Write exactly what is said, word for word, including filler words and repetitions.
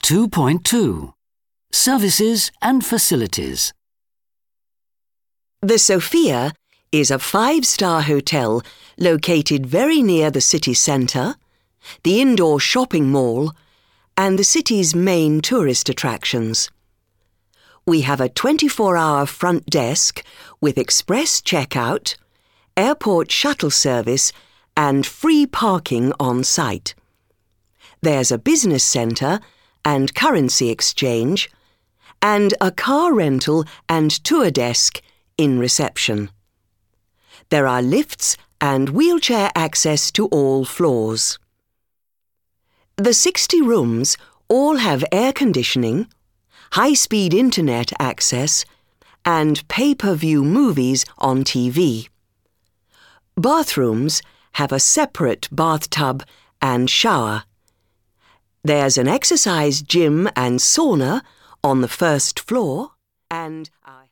two point two. Services and Facilities. The Sophia is a five-star hotel located very near the city centre, the indoor shopping mall, and the city's main tourist attractions. We have a twenty-four hour front desk with express checkout, airport shuttle service, and free parking on site. There's a business centre and currency exchange, and a car rental and tour desk in reception. There are lifts and wheelchair access to all floors. The sixty rooms all have air conditioning, high-speed internet access, and pay-per-view movies on T V. Bathrooms have a separate bathtub and shower. There's an exercise gym and sauna on the first floor, and a